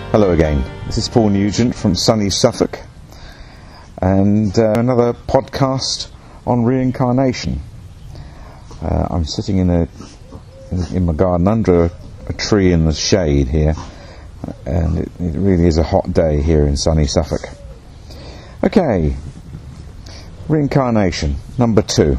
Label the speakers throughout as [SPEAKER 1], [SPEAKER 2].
[SPEAKER 1] Hello again, this is Paul Nugent from sunny Suffolk, and another podcast on reincarnation. I'm sitting in my garden under a tree in the shade here, and it really is a hot day here in sunny Suffolk. Okay, reincarnation, number 2.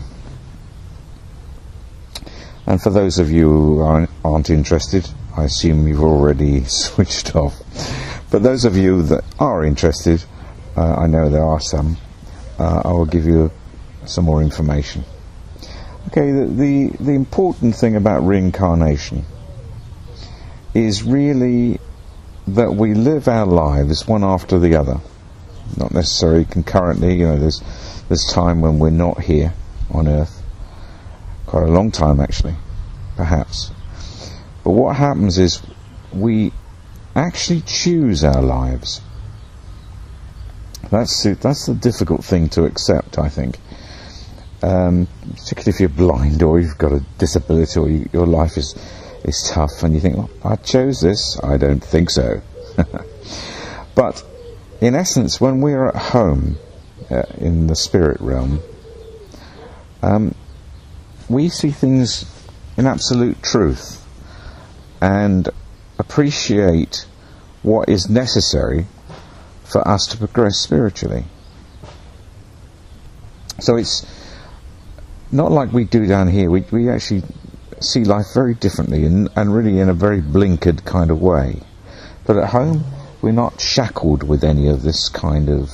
[SPEAKER 1] And for those of you who aren't interested, I assume you've already switched off. But those of you that are interested, I know there are some, I will give you some more information. Okay, the important thing about reincarnation is really that we live our lives one after the other. Not necessarily concurrently, there's time when we're not here on Earth. Quite a long time actually, perhaps. But what happens is we actually choose our lives. That's the difficult thing to accept, I think. Particularly if you're blind or you've got a disability or your life is tough and you think, well, I chose this. I don't think so. But in essence, when we're at home in the spirit realm, we see things in absolute truth and appreciate what is necessary for us to progress spiritually. So it's not like we do down here. We actually see life very differently and really in a very blinkered kind of way. But at home, we're not shackled with any of this kind of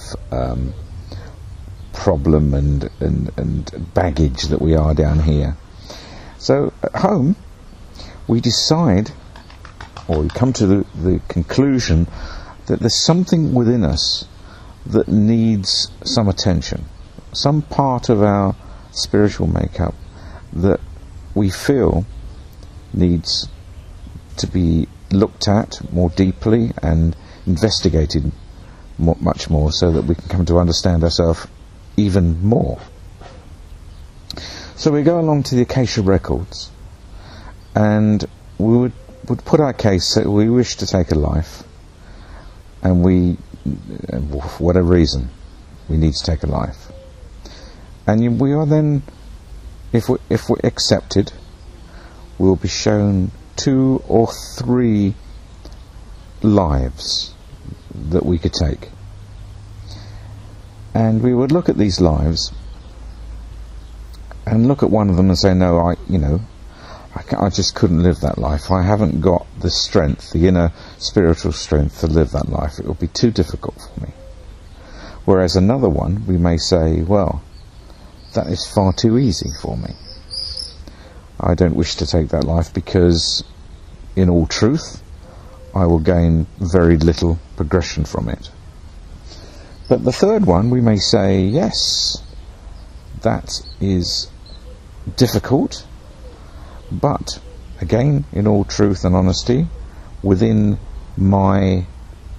[SPEAKER 1] problem and baggage that we are down here. So at home, we decide, or we come to the conclusion that there's something within us that needs some attention, some part of our spiritual makeup that we feel needs to be looked at more deeply and investigated much more, so that we can come to understand ourselves even more. So we go along to the Akasha records, and we would put our case that we wish to take a life, and for whatever reason, we need to take a life. And we are then, if we're accepted, we'll be shown 2 or 3 lives that we could take. And we would look at these lives and look at one of them and say, no, I just couldn't live that life. I haven't got the strength, the inner spiritual strength to live that life. It will be too difficult for me. Whereas another one, we may say, well, that is far too easy for me. I don't wish to take that life because, in all truth, I will gain very little progression from it. But the third one, we may say, yes, that is difficult, but again, in all truth and honesty, within my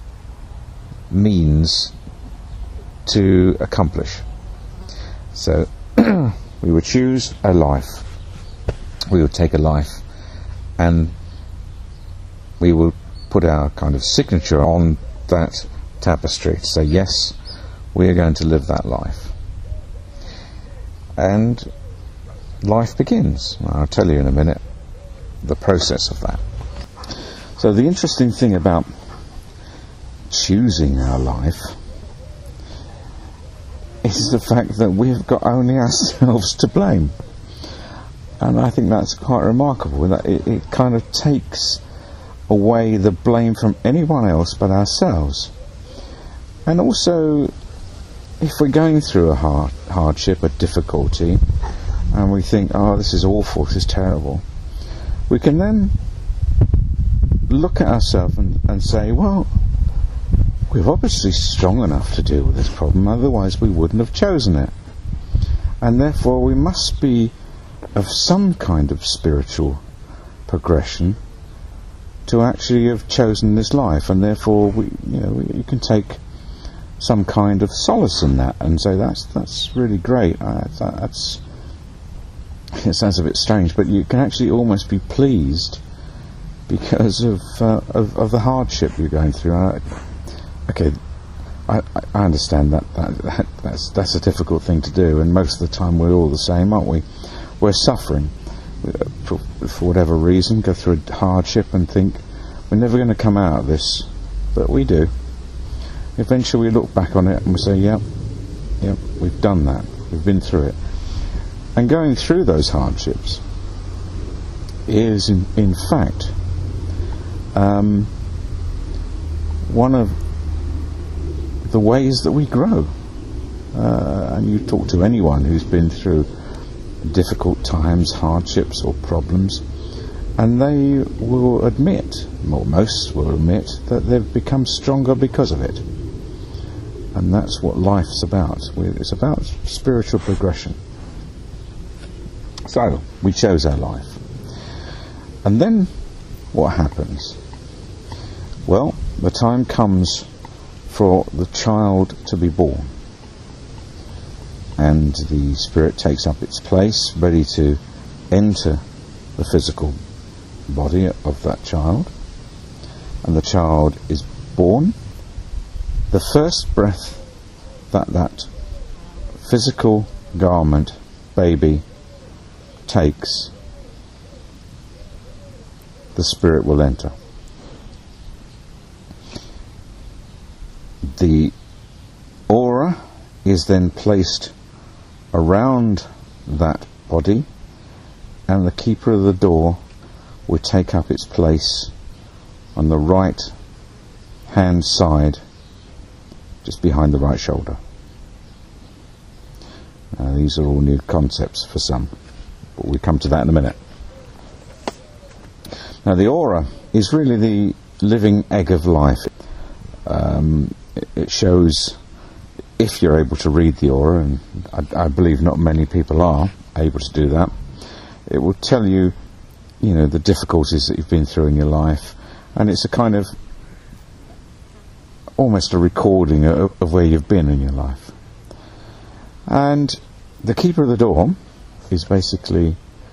[SPEAKER 1] means to accomplish. So we would choose a life. We would take a life, and we will put our kind of signature on that tapestry to say, yes, we are going to live that life. And life begins. I'll tell you in a minute the process of that. So the interesting thing about choosing our life is the fact that we've got only ourselves to blame. And I think that's quite remarkable, that it kind of takes away the blame from anyone else but ourselves. And also, if we're going through a hardship, a difficulty, and we think, oh, this is awful, this is terrible, we can then look at ourselves and say, well, we're obviously strong enough to deal with this problem, otherwise we wouldn't have chosen it. And therefore we must be of some kind of spiritual progression to actually have chosen this life, and therefore you can take some kind of solace in that and say that's really great. It sounds a bit strange, but you can actually almost be pleased because of the hardship you're going through. Okay, I understand that's a difficult thing to do, and most of the time we're all the same, aren't we? We're suffering for whatever reason, go through a hardship and think we're never going to come out of this, but we do. Eventually we look back on it and we say, yep, we've done that, we've been through it. And going through those hardships is in fact one of the ways that we grow. And you talk to anyone who's been through difficult times, hardships or problems, and they will admit, or most will admit, that they've become stronger because of it. And that's what life's about. It's about spiritual progression. So, we chose our life. And then, what happens? Well, the time comes for the child to be born. And the spirit takes up its place, ready to enter the physical body of that child. And the child is born. The first breath that physical garment baby takes, the spirit will enter. The aura is then placed around that body, and the keeper of the door will take up its place on the right hand side, just behind the right shoulder. These are all new concepts for some, but we'll come to that in a minute. Now, the aura is really the living egg of life. It shows, if you're able to read the aura, and I believe not many people are able to do that, it will tell you, the difficulties that you've been through in your life, and it's a kind of almost a recording of where you've been in your life. And the keeper of the door is basically,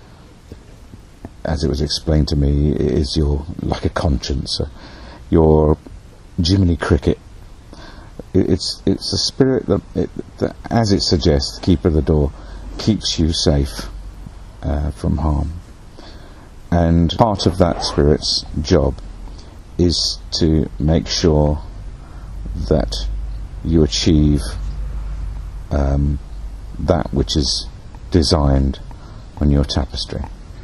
[SPEAKER 1] as it was explained to me, is like a conscience, your Jiminy Cricket. It's a spirit that, as it suggests, the keeper of the door keeps you safe from harm. And part of that spirit's job is to make sure that you achieve that which is designed on your tapestry.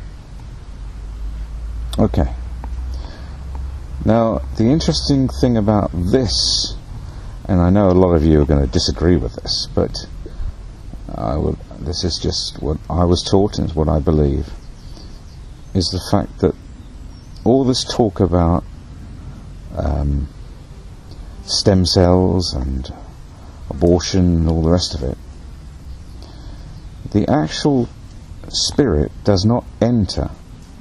[SPEAKER 1] Okay. Now, the interesting thing about this, and I know a lot of you are going to disagree with this, but this is just what I was taught and it's what I believe, is the fact that all this talk about stem cells and abortion and all the rest of it, the actual spirit does not enter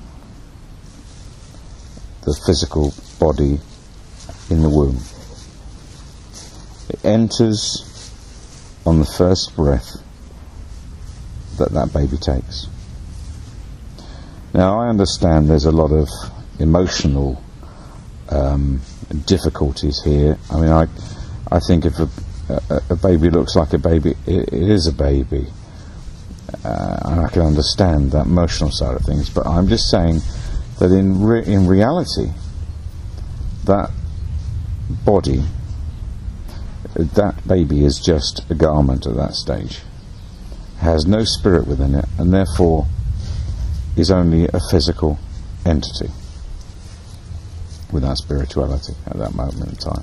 [SPEAKER 1] the physical body in the womb. It enters on the first breath that baby takes. Now, I understand there's a lot of emotional difficulties here. I mean, I think if a baby looks like a baby, it is a baby. And I can understand that emotional side of things, but I'm just saying that in reality, that body, that baby is just a garment at that stage, has no spirit within it, and therefore is only a physical entity without spirituality at that moment in time.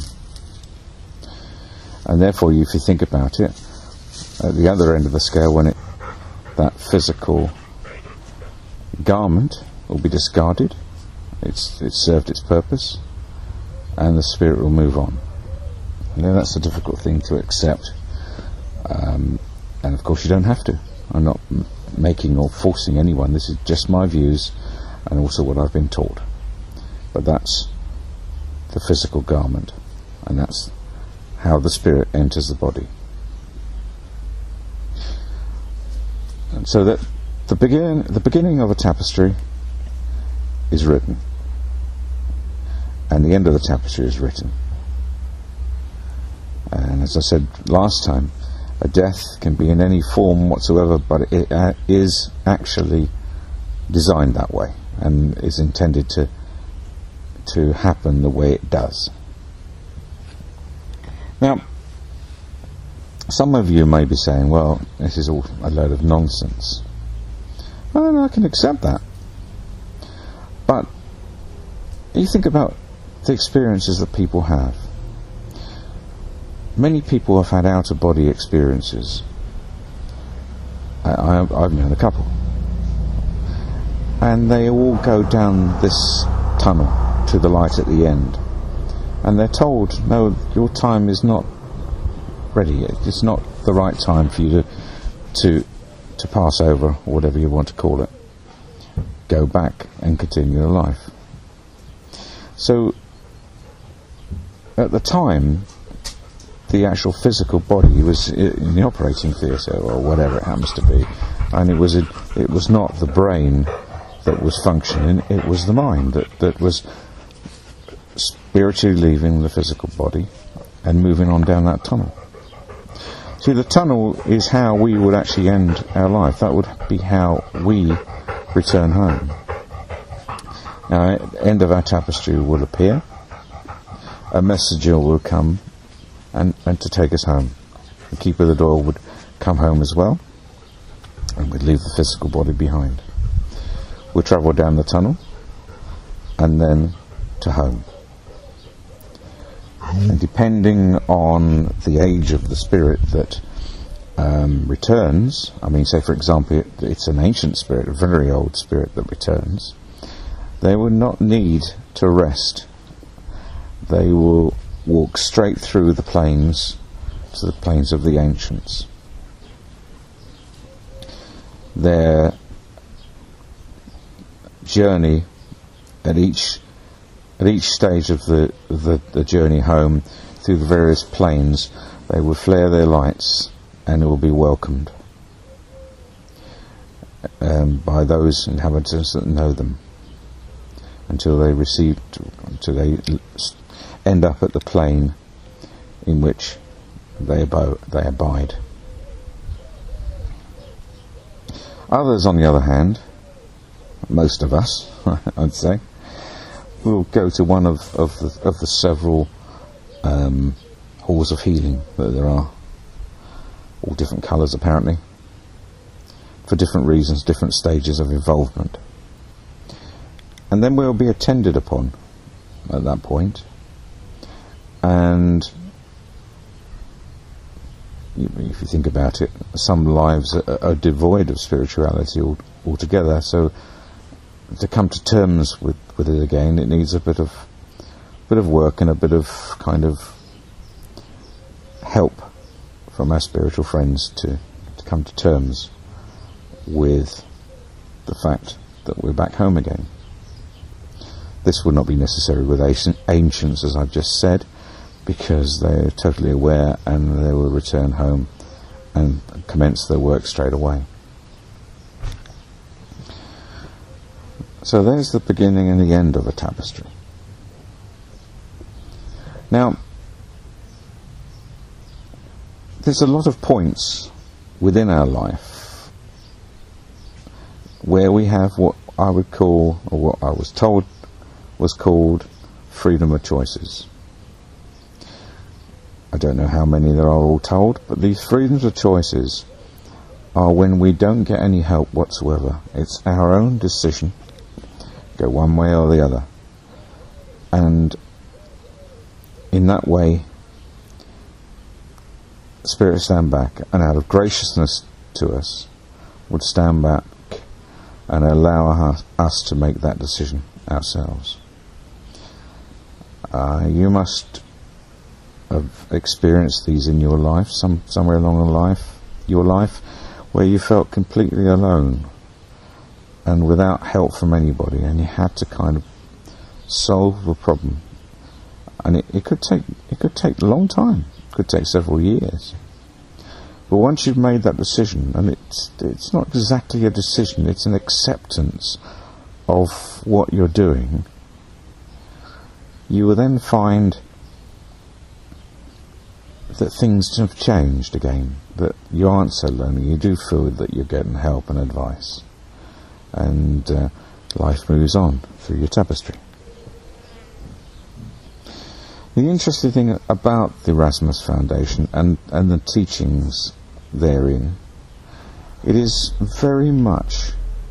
[SPEAKER 1] And therefore, if you think about it, at the other end of the scale, when that physical garment will be discarded, it's served its purpose, and the spirit will move on. Now, that's a difficult thing to accept, and of course you don't have to. I'm not making or forcing anyone. This is just my views and also what I've been taught. But that's the physical garment, and that's how the spirit enters the body. And so that the beginning of a tapestry is written. and the end of the tapestry is written. And as I said last time, a death can be in any form whatsoever, but it is actually designed that way and is intended to happen the way it does. Now, some of you may be saying, well, this is all a load of nonsense. Well, I can accept that. But you think about the experiences that people have. Many people have had out-of-body experiences. I've known a couple. And they all go down this tunnel to the light at the end. And they're told, no, your time is not ready. It's not the right time for you to pass over, or whatever you want to call it. Go back and continue your life. So, at the time, the actual physical body was in the operating theatre, or whatever it happens to be, and it was not the brain that was functioning, it was the mind that was spiritually leaving the physical body and moving on down that tunnel. See, the tunnel is how we would actually end our life. That would be how we return home. Now, at the end of our tapestry will appear, a messenger will come and to take us home. The keeper of the door would come home as well, and we'd leave the physical body behind. We'll travel down the tunnel and then to home. And depending on the age of the spirit that returns, I mean, say for example it's an ancient spirit, a very old spirit that returns, they will not need to rest. They will walk straight through the plains to the plains of the ancients. Their journey at each stage of the journey home through the various plains, they will flare their lights and will be welcomed by those inhabitants that know them until they end up at the plane in which they abide. Others, on the other hand, most of us, I'd say, will go to one of the several halls of healing that there are, all different colours apparently, for different reasons, different stages of involvement. And then we'll be attended upon at that point, and if you think about it, some lives are devoid of spirituality altogether, so to come to terms with it again, it needs a bit of work and a bit of kind of help from our spiritual friends to come to terms with the fact that we're back home again. This would not be necessary with ancients, as I've just said, because they're totally aware and they will return home and commence their work straight away. So there's the beginning and the end of a tapestry. Now, there's a lot of points within our life where we have what I would call, or what I was told was called, freedom of choices. I don't know how many there are all told, but these freedoms of choices are when we don't get any help whatsoever. It's our own decision, go one way or the other. And in that way, Spirit stand back, and out of graciousness to us, would stand back and allow us to make that decision ourselves. You must have experienced these in your life, somewhere along your life, where you felt completely alone and without help from anybody, and you had to kind of solve the problem. And it could take a long time. It could take several years. But once you've made that decision, and it's not exactly a decision, it's an acceptance of what you're doing, you will then find that things have changed again, that you aren't so lonely, you do feel that you're getting help and advice, and life moves on through your tapestry. The interesting thing about the Erasmus Foundation and the teachings therein, it is very much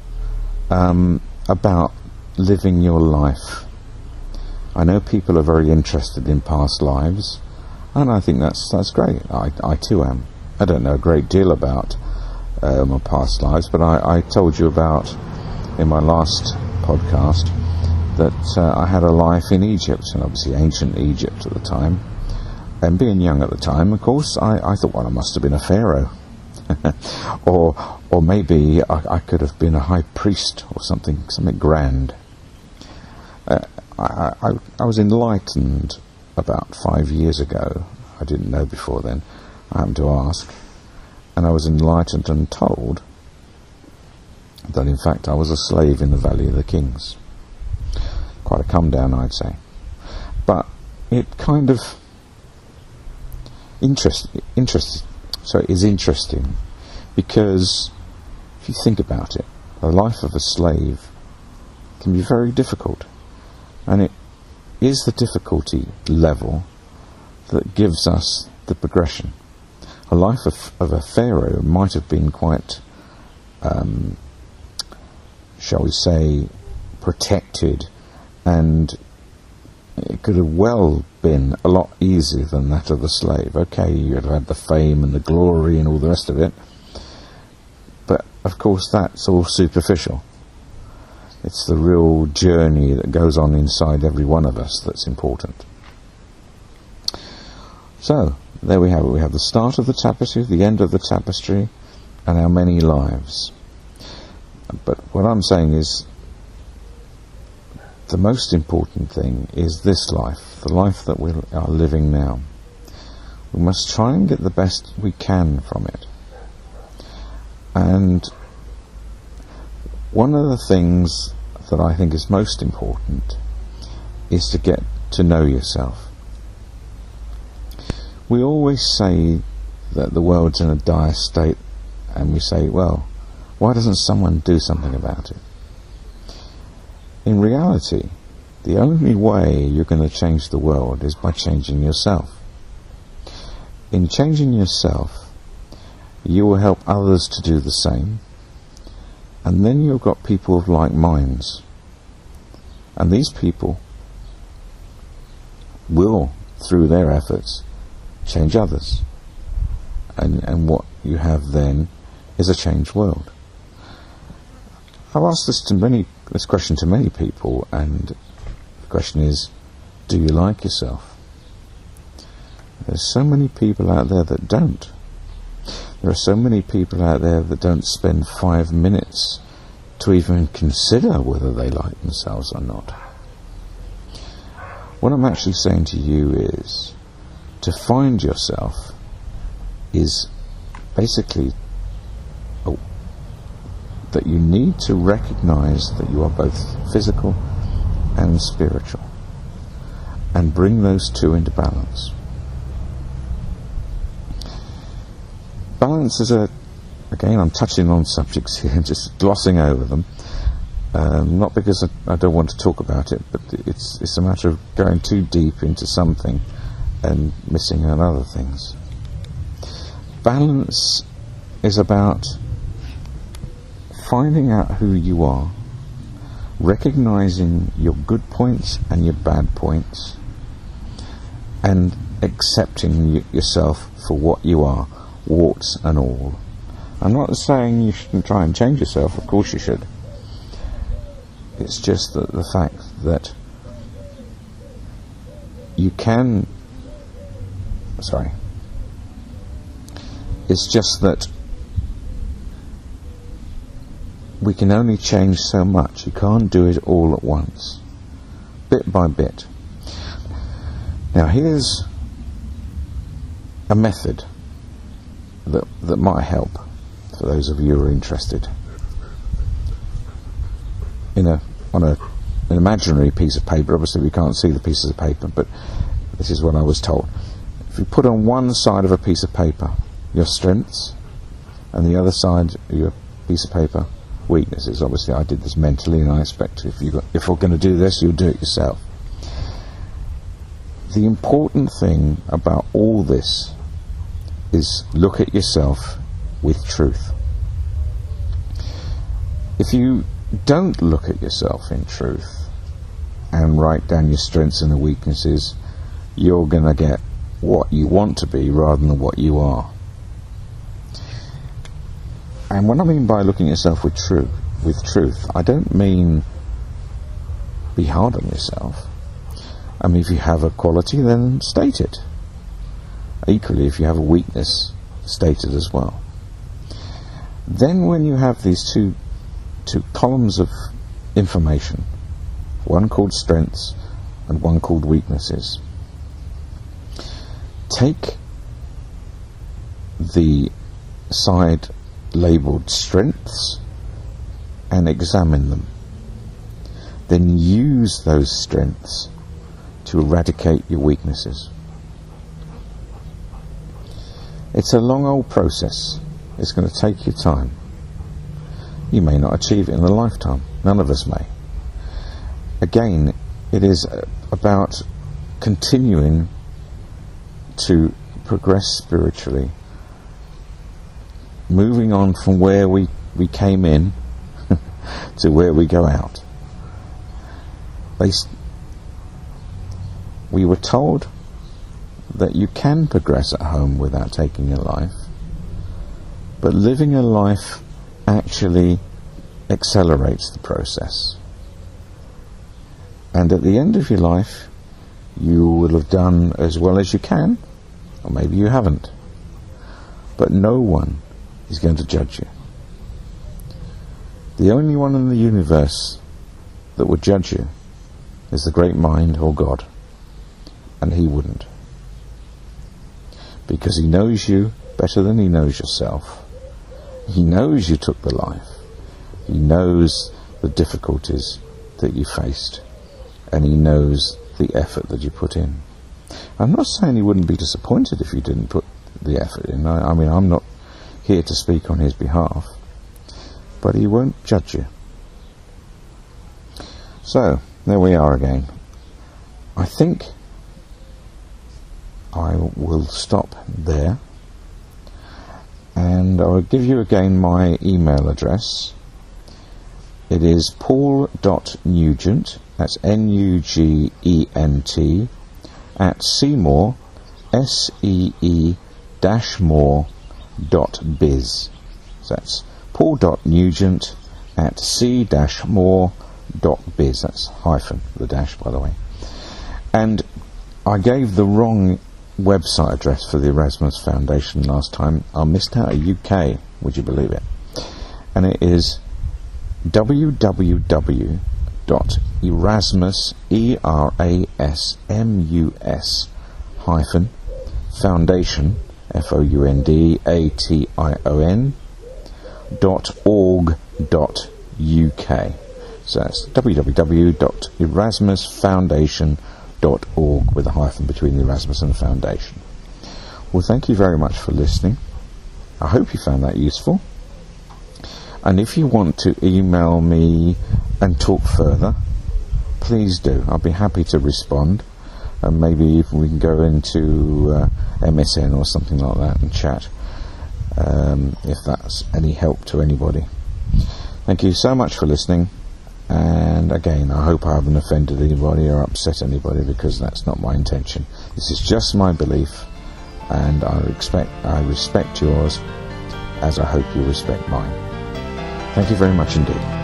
[SPEAKER 1] about living your life. I know people are very interested in past lives, and I think that's great. I too am. I don't know a great deal about my past lives, but I told you about, in my last podcast, that I had a life in Egypt, and obviously ancient Egypt at the time. And being young at the time, of course, I thought, well, I must have been a pharaoh. or maybe I could have been a high priest or something grand. I was enlightened about 5 years ago. I didn't know before then. I happened to ask, and I was enlightened and told that in fact I was a slave in the Valley of the Kings. Quite a come down, I'd say. But it kind of is interesting, because if you think about it, the life of a slave can be very difficult, and it is the difficulty level that gives us the progression. A life of a pharaoh might have been quite, shall we say, protected, and it could have well been a lot easier than that of the slave. Okay, you'd have had the fame and the glory and all the rest of it, but of course that's all superficial. It's the real journey that goes on inside every one of us that's important. So, there we have it. We have the start of the tapestry, the end of the tapestry, and our many lives. But what I'm saying is, the most important thing is this life, the life that we are living now. We must try and get the best we can from it. And one of the things that I think is most important is to get to know yourself. We always say that the world's in a dire state, and we say, well, why doesn't someone do something about it? In reality, the only way you're going to change the world is by changing yourself. In changing yourself, you will help others to do the same, and then you've got people of like minds, and these people will, through their efforts, change others, and what you have then is a changed world. I've asked this question to many people, and the question is, do you like yourself? There's so many people out there that don't. There are so many people out there that don't spend 5 minutes to even consider whether they like themselves or not. What I'm actually saying to you is, to find yourself is basically that you need to recognize that you are both physical and spiritual, and bring those two into balance. Balance is again, I'm touching on subjects here, just glossing over them, not because I don't want to talk about it, but it's a matter of going too deep into something and missing on other things. Balance is about finding out who you are, recognizing your good points and your bad points, and accepting yourself for what you are, warts and all. I'm not saying you shouldn't try and change yourself, of course you should. It's just that the fact that you can... It's just that we can only change so much. You can't do it all at once, bit by bit. Now here's a method that might help for those of you who are interested on a an imaginary piece of paper. Obviously we can't see the pieces of paper, but this is what I was told. If you put on one side of a piece of paper your strengths, and the other side of your piece of paper weaknesses. Obviously I did this mentally, and I expect if we're going to do this, you'll do it yourself. The important thing about all this is look at yourself with truth. If you don't look at yourself in truth and write down your strengths and the weaknesses, you're going to get what you want to be rather than what you are. And what I mean by looking at yourself with truth, I don't mean be hard on yourself. I mean, if you have a quality, then state it. Equally, if you have a weakness, state it as well. Then when you have these two columns of information, one called strengths and one called weaknesses, take the side labelled strengths and examine them. Then use those strengths to eradicate your weaknesses. It's a long old process. It's going to take you time. You may not achieve it in a lifetime. None of us may. Again, it is about continuing to progress spiritually, moving on from where we came in to where we go out. We were told that you can progress at home without taking a life, but living a life actually accelerates the process. And at the end of your life, you will have done as well as you can, or maybe you haven't. But no one is going to judge you. The only one in the universe that would judge you is the great mind or God, and he wouldn't, because he knows you better than he knows yourself. He knows you took the life. He knows the difficulties that you faced, and he knows the effort that you put in. I'm not saying he wouldn't be disappointed if you didn't put the effort in. I mean, I'm not here to speak on his behalf, but he won't judge you. So, there we are again. I think I will stop there, and I'll give you again my email address. It is paul.nugent, that's Nugent, at Seymour, SEE-more.biz. So that's paul.nugent at c-more.biz. That's hyphen, the dash, by the way. And I gave the wrong website address for the Erasmus Foundation last time. I missed out a UK, would you believe it? And it is www.erasmus, foundation, foundation.org.uk. So that's www.erasmusfoundation.org with a hyphen between the Erasmus and the Foundation. Well, thank you very much for listening. I hope you found that useful. And if you want to email me and talk further, please do. I'll be happy to respond. And maybe if we can go into MSN or something like that and chat, if that's any help to anybody. Thank you so much for listening. And again, I hope I haven't offended anybody or upset anybody, because that's not my intention. This is just my belief, and I respect yours as I hope you respect mine. Thank you very much indeed.